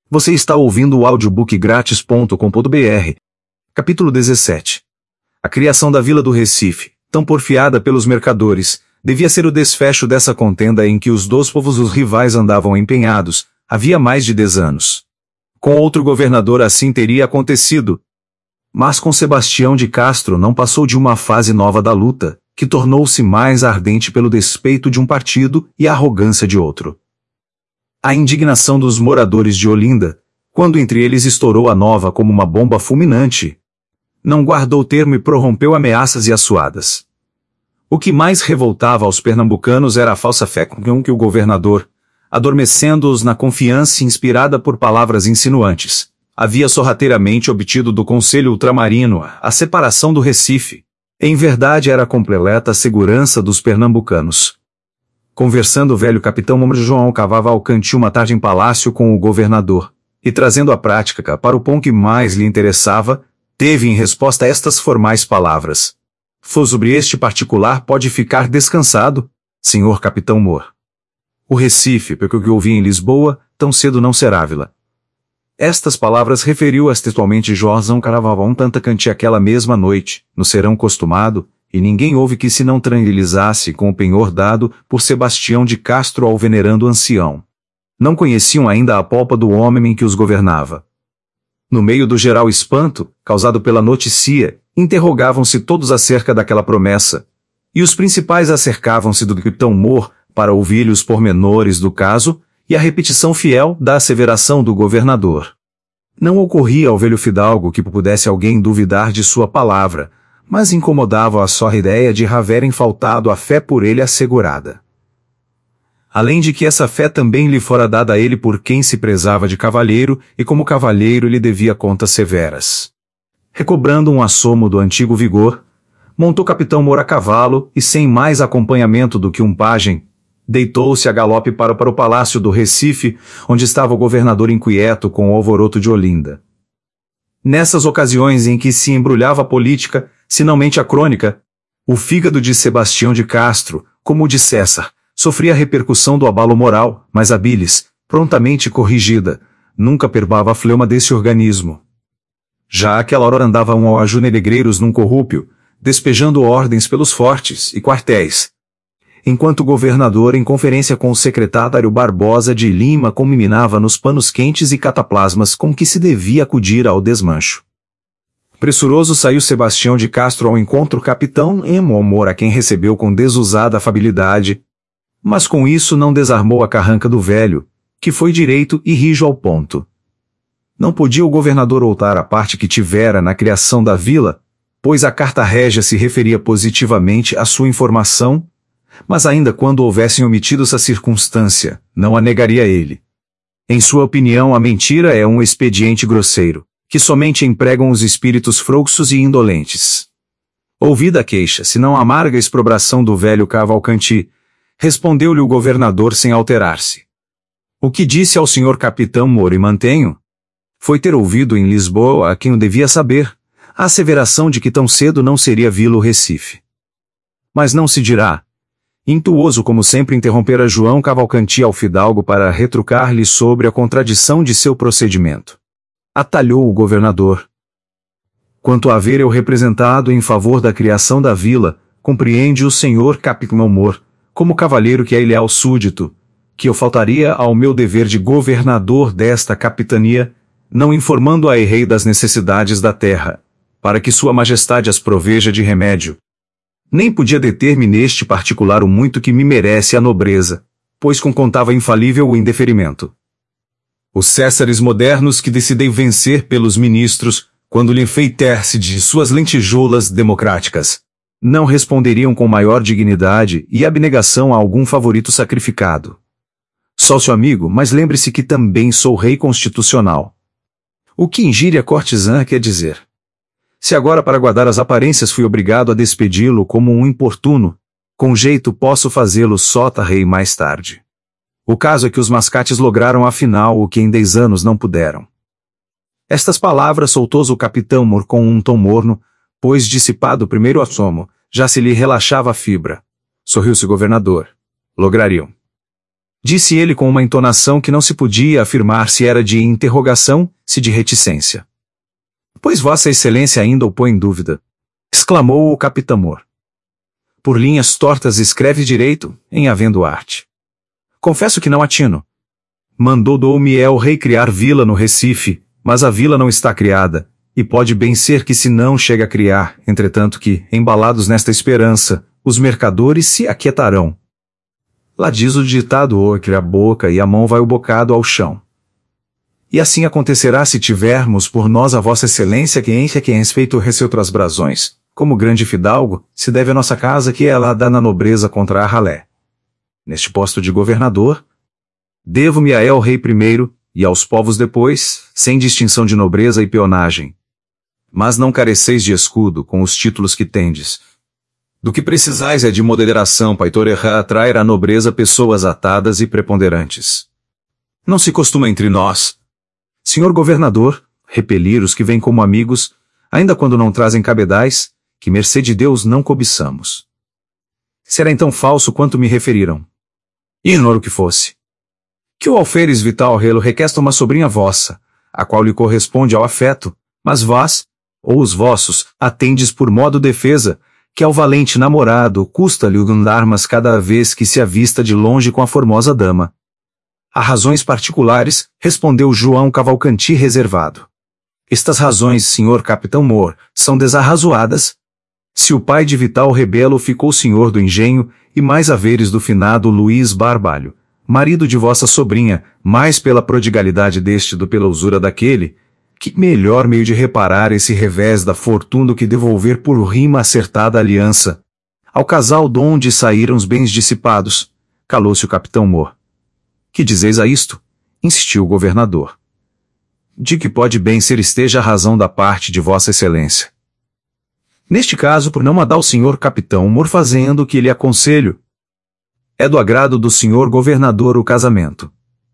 Você está ouvindo o audiobookgratis.com.br. Capítulo 17. A criação da Vila do Recife, tão porfiada pelos mercadores, devia ser o desfecho dessa contenda em que os dois povos os rivais andavam empenhados, havia mais de 10 anos. Com outro governador assim teria acontecido. Mas com Sebastião de Castro não passou de uma fase nova da luta, que tornou-se mais ardente pelo despeito de um partido e a arrogância de outro. A indignação dos moradores de Olinda, quando entre eles estourou a nova como uma bomba fulminante, não guardou termo e prorrompeu ameaças e assuadas. O que mais revoltava aos pernambucanos era a falsa fé com que o governador, adormecendo-os na confiança inspirada por palavras insinuantes, havia sorrateiramente obtido do Conselho Ultramarino a separação do Recife. Em verdade era a completa segurança dos pernambucanos. Conversando o velho capitão João cavava ao cantil uma tarde em palácio com o governador, e trazendo a prática para o ponto que mais lhe interessava, teve em resposta estas formais palavras: sobre este particular pode ficar descansado, senhor capitão Mor. O Recife, pelo que ouvi em Lisboa, tão cedo não será vila. Estas palavras referiu-as textualmente João Caravavão Tantacanti aquela mesma noite, no serão costumado, e ninguém houve que se não tranquilizasse com o penhor dado por Sebastião de Castro ao venerando ancião. Não conheciam ainda a polpa do homem que os governava. No meio do geral espanto, causado pela notícia, interrogavam-se todos acerca daquela promessa, e os principais acercavam-se do capitão Mor para ouvir-lhe os pormenores do caso e a repetição fiel da asseveração do governador. Não ocorria ao velho fidalgo que pudesse alguém duvidar de sua palavra, mas incomodava a só ideia de haverem faltado a fé por ele assegurada. Além de que essa fé também lhe fora dada a ele por quem se prezava de cavalheiro, e como cavalheiro lhe devia contas severas. Recobrando um assomo do antigo vigor, montou capitão Mor a cavalo, e sem mais acompanhamento do que um pajem, deitou-se a galope para o palácio do Recife, onde estava o governador inquieto com o alvoroto de Olinda. Nessas ocasiões em que se embrulhava a política, finalmente a crônica, o fígado de Sebastião de Castro, como o de César, sofria a repercussão do abalo moral, mas a bilis, prontamente corrigida, nunca perdoava a fleuma desse organismo. Já àquela hora andavam a junegreiros num corrúpio, despejando ordens pelos fortes e quartéis, enquanto o governador, em conferência com o secretário Barbosa de Lima, culminava nos panos quentes e cataplasmas com que se devia acudir ao desmancho. Pressuroso saiu Sebastião de Castro ao encontro capitão Mor, a quem recebeu com desusada afabilidade, mas com isso não desarmou a carranca do velho, que foi direito e rijo ao ponto. Não podia o governador outar a parte que tivera na criação da vila, pois a carta régia se referia positivamente à sua informação, mas ainda quando houvessem omitido essa circunstância, não a negaria ele. Em sua opinião, a mentira é um expediente grosseiro, que somente empregam os espíritos frouxos e indolentes. Ouvida a queixa, se não a amarga exprobração do velho Cavalcanti, respondeu-lhe o governador sem alterar-se. O que disse ao senhor capitão Mor e mantenho? Foi ter ouvido em Lisboa a quem o devia saber, a asseveração de que tão cedo não seria vila o Recife. Mas não se dirá. Intuoso como sempre interrompera João Cavalcanti ao fidalgo para retrucar-lhe sobre a contradição de seu procedimento. Atalhou o governador. Quanto a haver eu representado em favor da criação da vila, compreende o senhor capitão Mor, como cavalheiro que é leal súdito, que eu faltaria ao meu dever de governador desta capitania, não informando a rei das necessidades da terra, para que sua majestade as proveja de remédio. Nem podia deter-me neste particular o muito que me merece a nobreza, pois contava infalível o indeferimento. Os césares modernos que decidem vencer pelos ministros, quando lhe enfeiter-se de suas lentejoulas democráticas, não responderiam com maior dignidade e abnegação a algum favorito sacrificado. Sou seu amigo, mas lembre-se que também sou rei constitucional. O que ingíria cortesã quer dizer? Se agora para guardar as aparências fui obrigado a despedi-lo como um importuno, com jeito posso fazê-lo sota rei mais tarde. O caso é que os mascates lograram afinal o que em 10 anos não puderam. Estas palavras soltou o capitão Mor com um tom morno, pois dissipado o primeiro assomo, já se lhe relaxava a fibra. Sorriu-se o governador. Lograriam. Disse ele com uma entonação que não se podia afirmar se era de interrogação, se de reticência. Pois Vossa Excelência ainda o põe em dúvida, exclamou o capitão Moore. Por linhas tortas escreve direito, em havendo arte. Confesso que não atino. Mandou Dom el-Rei criar vila no Recife, mas a vila não está criada, e pode bem ser que se não chega a criar, entretanto que, embalados nesta esperança, os mercadores se aquietarão. Lá diz o ditado ocre a boca e a mão vai o bocado ao chão. E assim acontecerá se tivermos por nós a Vossa Excelência que enche quem respeita o receio outras brasões, como grande fidalgo, se deve a nossa casa que ela dá na nobreza contra a ralé. Neste posto de governador, devo-me a el-Rei primeiro, e aos povos depois, sem distinção de nobreza e peonagem. Mas não careceis de escudo com os títulos que tendes. Do que precisais é de moderação para atrair à nobreza pessoas atadas e preponderantes. Não se costuma entre nós, senhor governador, repelir os que vêm como amigos, ainda quando não trazem cabedais, que mercê de Deus não cobiçamos. Será então falso quanto me referiram. Ignoro que fosse. Que o alferes Vital Relo requesta uma sobrinha vossa, a qual lhe corresponde ao afeto, mas vós, ou os vossos, atendes por modo defesa, que ao valente namorado custa-lhe armas cada vez que se avista de longe com a formosa dama. Há razões particulares, respondeu João Cavalcanti reservado. Estas razões, senhor capitão Moore, são desarrazoadas. Se o pai de Vital Rebelo ficou senhor do engenho, e mais haveres do finado Luiz Barbalho, marido de vossa sobrinha, mais pela prodigalidade deste do pela usura daquele, que melhor meio de reparar esse revés da fortuna do que devolver por rima acertada a aliança. Ao casal donde saíram os bens dissipados, calou-se o capitão Moore. Que dizeis a isto? Insistiu o governador. De que pode bem ser esteja a razão da parte de vossa excelência. Neste caso, por não mandar o senhor capitão Moore fazendo o que lhe aconselho, é do agrado do senhor governador o casamento.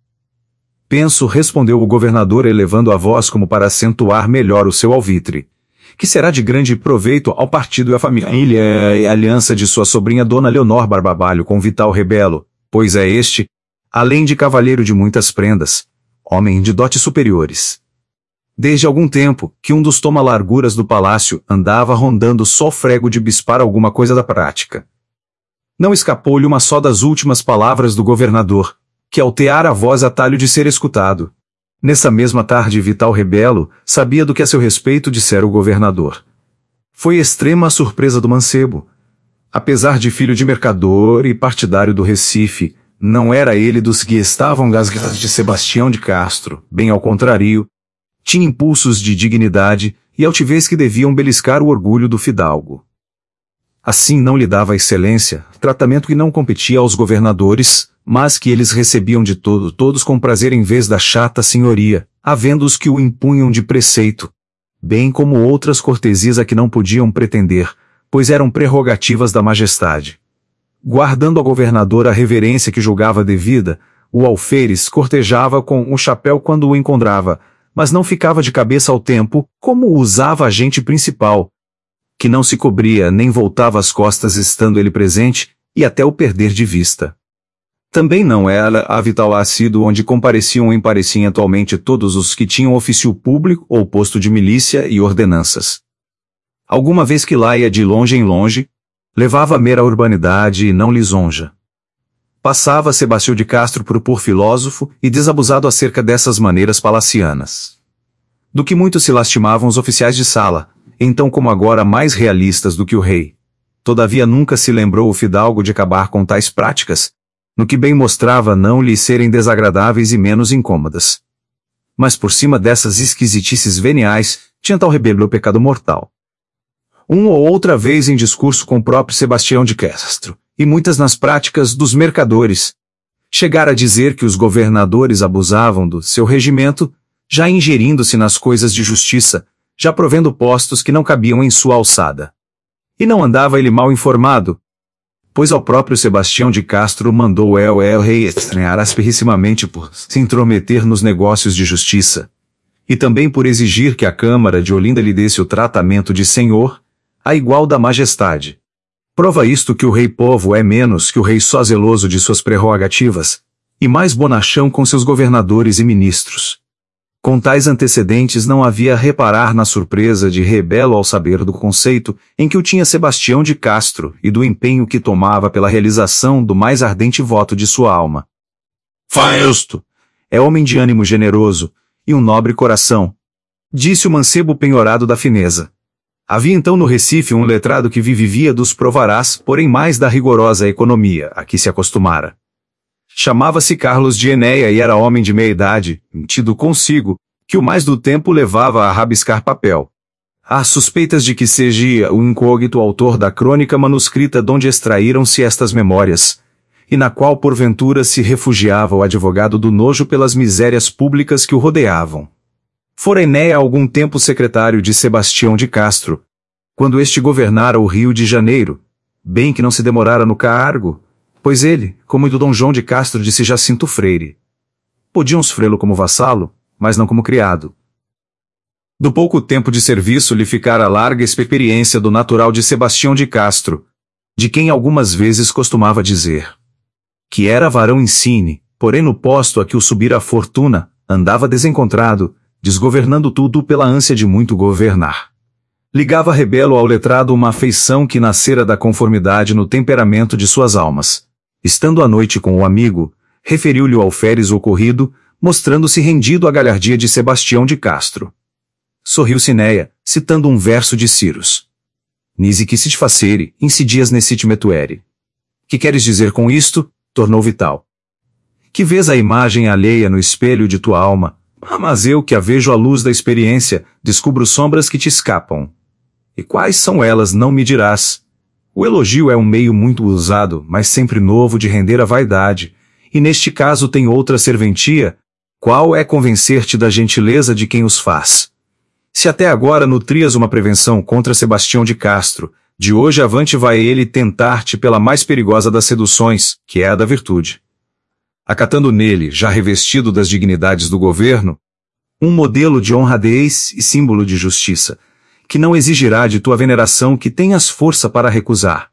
Penso, respondeu o governador elevando a voz como para acentuar melhor o seu alvitre, que será de grande proveito ao partido e à família e a aliança de sua sobrinha Dona Leonor Barbalho com Vital Rebelo, pois é este, além de cavalheiro de muitas prendas, homem de dotes superiores. Desde algum tempo, que um dos toma-larguras do palácio andava rondando só frego de bispar alguma coisa da prática. Não escapou-lhe uma só das últimas palavras do governador, que alteara a voz a talho de ser escutado. Nessa mesma tarde Vital Rebelo sabia do que a seu respeito dissera o governador. Foi extrema a surpresa do mancebo. Apesar de filho de mercador e partidário do Recife, não era ele dos que estavam gasgados de Sebastião de Castro, bem ao contrário. Tinha impulsos de dignidade e altivez que deviam beliscar o orgulho do fidalgo. Assim não lhe dava a excelência, tratamento que não competia aos governadores, mas que eles recebiam de todos com prazer em vez da chata senhoria, havendo os que o impunham de preceito, bem como outras cortesias a que não podiam pretender, pois eram prerrogativas da majestade. Guardando ao governador a reverência que julgava devida, o alferes cortejava com o chapéu quando o encontrava, mas não ficava de cabeça ao tempo, como usava a gente principal, que não se cobria nem voltava as costas estando ele presente, e até o perder de vista. Também não era a Vital assíduo onde compareciam e pareciam atualmente todos os que tinham ofício público ou posto de milícia e ordenanças. Alguma vez que lá ia de longe em longe, levava mera urbanidade e não lisonja. Passava Sebastião de Castro por filósofo e desabusado acerca dessas maneiras palacianas. Do que muito se lastimavam os oficiais de sala, então como agora mais realistas do que o rei. Todavia nunca se lembrou o fidalgo de acabar com tais práticas, no que bem mostrava não lhe serem desagradáveis e menos incômodas. Mas por cima dessas esquisitices veniais, tinha tal rebelo o pecado mortal. Um ou outra vez em discurso com o próprio Sebastião de Castro, e muitas nas práticas dos mercadores. Chegara a dizer que os governadores abusavam do seu regimento, já ingerindo-se nas coisas de justiça, já provendo postos que não cabiam em sua alçada. E não andava ele mal informado, pois ao próprio Sebastião de Castro mandou el-Rei estranhar asperrissimamente por se intrometer nos negócios de justiça, e também por exigir que a Câmara de Olinda lhe desse o tratamento de senhor, a igual da majestade. Prova isto que o rei povo é menos que o rei só zeloso de suas prerrogativas, e mais bonachão com seus governadores e ministros. Com tais antecedentes não havia a reparar na surpresa de Rebelo ao saber do conceito em que o tinha Sebastião de Castro e do empenho que tomava pela realização do mais ardente voto de sua alma. Fausto é homem de ânimo generoso e um nobre coração, disse o mancebo penhorado da fineza. Havia então no Recife um letrado que vivia dos provarás, porém mais da rigorosa economia a que se acostumara. Chamava-se Carlos de Enéia e era homem de meia idade, tido consigo, que o mais do tempo levava a rabiscar papel. Há suspeitas de que seja o incógnito autor da crônica manuscrita donde extraíram-se estas memórias, e na qual porventura se refugiava o advogado do nojo pelas misérias públicas que o rodeavam. Fora Enéia algum tempo secretário de Sebastião de Castro, quando este governara o Rio de Janeiro, bem que não se demorara no cargo, pois ele, como do Dom João de Castro disse Jacinto Freire, podiam sofrê-lo como vassalo, mas não como criado. Do pouco tempo de serviço lhe ficara larga experiência do natural de Sebastião de Castro, de quem algumas vezes costumava dizer que era varão insine, porém no posto a que o subira a fortuna, andava desencontrado, desgovernando tudo pela ânsia de muito governar. Ligava Rebelo ao letrado uma afeição que nascera da conformidade no temperamento de suas almas. Estando à noite com o amigo, referiu-lhe o alferes ocorrido, mostrando-se rendido à galhardia de Sebastião de Castro. Sorriu Cineia, citando um verso de Cirus. Nisi que sit facere, insidias nessit metuere. Que queres dizer com isto? Tornou Vital. Que vês a imagem alheia no espelho de tua alma, mas eu que a vejo à luz da experiência, descubro sombras que te escapam. E quais são elas não me dirás. O elogio é um meio muito usado, mas sempre novo de render a vaidade, e neste caso tem outra serventia, qual é convencer-te da gentileza de quem os faz. Se até agora nutrias uma prevenção contra Sebastião de Castro, de hoje avante vai ele tentar-te pela mais perigosa das seduções, que é a da virtude. Acatando nele, já revestido das dignidades do governo, um modelo de honradez e símbolo de justiça, que não exigirá de tua veneração que tenhas força para recusar.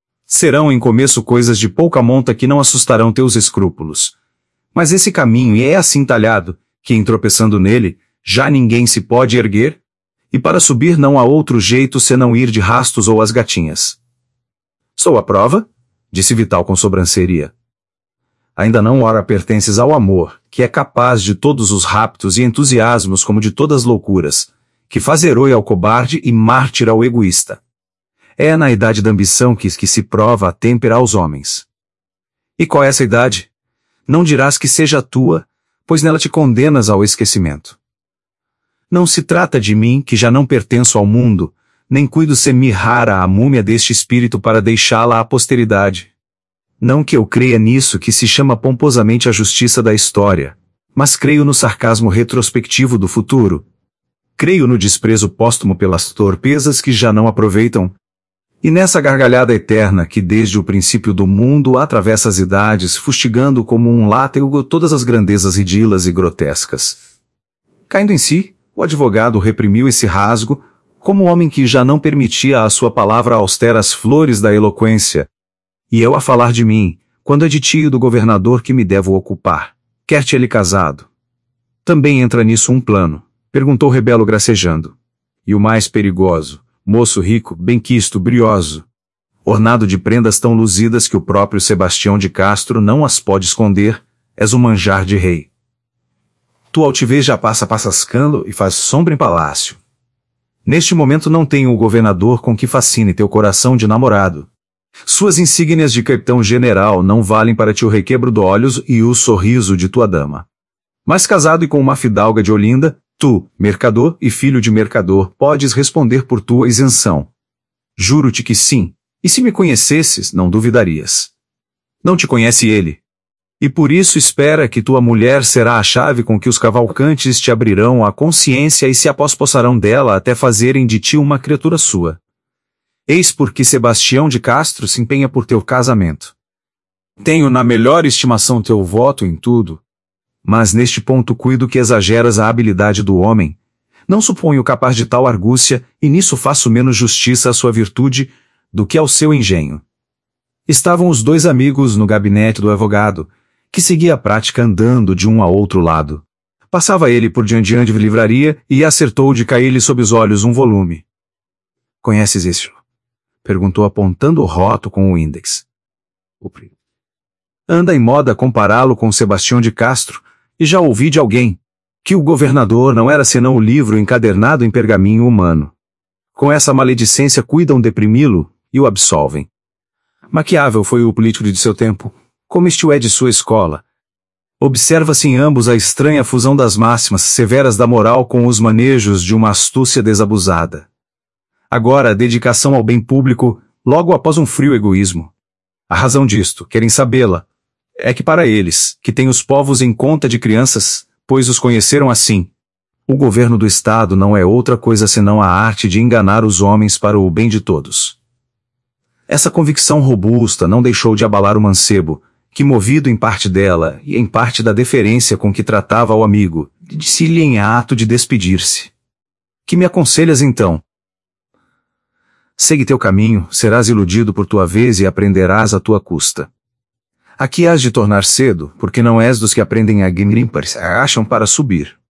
Serão em começo coisas de pouca monta que não assustarão teus escrúpulos. Mas esse caminho é assim talhado, que em tropeçando nele, já ninguém se pode erguer, e para subir não há outro jeito senão ir de rastos ou as gatinhas. Sou a prova? Disse Vital com sobranceria. Ainda não ora pertences ao amor, que é capaz de todos os raptos e entusiasmos como de todas loucuras, que faz herói ao cobarde e mártir ao egoísta. É na idade da ambição que se prova a têmpera aos homens. E qual é essa idade? Não dirás que seja a tua, pois nela te condenas ao esquecimento. Não se trata de mim, que já não pertenço ao mundo, nem cuido ser mirrara a múmia deste espírito para deixá-la à posteridade. Não que eu creia nisso que se chama pomposamente a justiça da história, mas creio no sarcasmo retrospectivo do futuro. Creio no desprezo póstumo pelas torpezas que já não aproveitam, e nessa gargalhada eterna que desde o princípio do mundo atravessa as idades, fustigando como um látego todas as grandezas ridilas e grotescas. Caindo em si, o advogado reprimiu esse rasgo, como homem que já não permitia à sua palavra austera as flores da eloquência. E eu a falar de mim, quando é de ti e do governador que me devo ocupar, quer-te ele casado. Também entra nisso um plano, perguntou Rebelo gracejando. E o mais perigoso, moço rico, benquisto, brioso, ornado de prendas tão luzidas que o próprio Sebastião de Castro não as pode esconder, és um manjar de rei. Tu altivez já passascando e faz sombra em palácio. Neste momento não tenho o governador com que fascine teu coração de namorado. Suas insígnias de capitão-general não valem para ti o requebro dos olhos e o sorriso de tua dama. Mas casado e com uma fidalga de Olinda, tu, mercador e filho de mercador, podes responder por tua isenção. Juro-te que sim, e se me conhecesses, não duvidarias. Não te conhece ele. E por isso espera que tua mulher será a chave com que os cavalcantes te abrirão a consciência e se apospossarão dela até fazerem de ti uma criatura sua. Eis porque Sebastião de Castro se empenha por teu casamento. Tenho na melhor estimação teu voto em tudo, mas neste ponto cuido que exageras a habilidade do homem. Não suponho capaz de tal argúcia, e nisso faço menos justiça à sua virtude do que ao seu engenho. Estavam os dois amigos no gabinete do advogado, que seguia a prática andando de um a outro lado. Passava ele por diante de livraria e acertou de cair-lhe sob os olhos um volume. Conheces este? Perguntou apontando o rótulo com o índex. Anda em moda compará-lo com Sebastião de Castro, e já ouvi de alguém que o governador não era senão o livro encadernado em pergaminho humano. Com essa maledicência cuidam deprimi-lo e o absolvem. Maquiavel foi o político de seu tempo, como este é de sua escola. Observa-se em ambos a estranha fusão das máximas severas da moral com os manejos de uma astúcia desabusada. Agora a dedicação ao bem público, logo após um frio egoísmo. A razão disto, querem sabê-la, é que para eles, que têm os povos em conta de crianças, pois os conheceram assim, o governo do Estado não é outra coisa senão a arte de enganar os homens para o bem de todos. Essa convicção robusta não deixou de abalar o mancebo, que movido em parte dela e em parte da deferência com que tratava ao amigo, disse-lhe em ato de despedir-se. Que me aconselhas então? Segue teu caminho, serás iludido por tua vez e aprenderás à tua custa. Aqui hás de tornar cedo, porque não és dos que aprendem a grimpar, acham para subir.